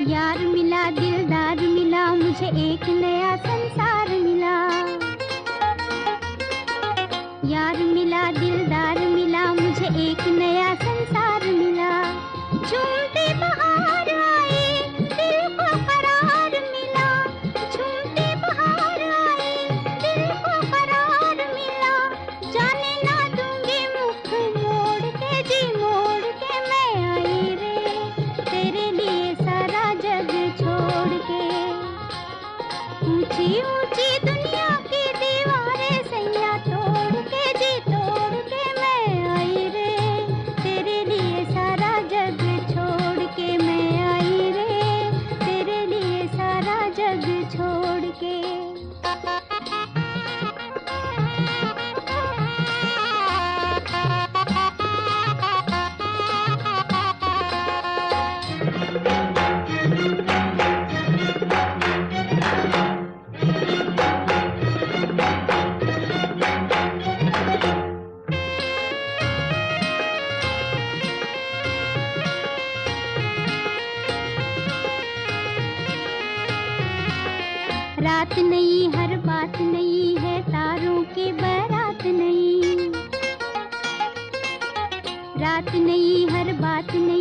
यार मिला, दिलदार मिला, मुझे एक नया संसार मिला। यार मिला, दिलदार मिला, मुझे एक नया संसार मिला। झूमते बहार आए, दिल को करार मिला। झूमते बहार आए, दिल को करार मिला। जाने ना दूंगी मुख मोड़ के, जी मोड़ के मैं आई रे, तेरे लिए सारा जग छोड़ के। ऊंची ऊंची दुनिया की दीवारें सैया तोड़ के, जी तोड़ के मैं आई रे, तेरे लिए सारा जग छोड़ के मैं आई रे, तेरे लिए सारा जग छोड़ के। रात नई, हर बात नई है, तारों की बारात नई। रात नई, हर बात नई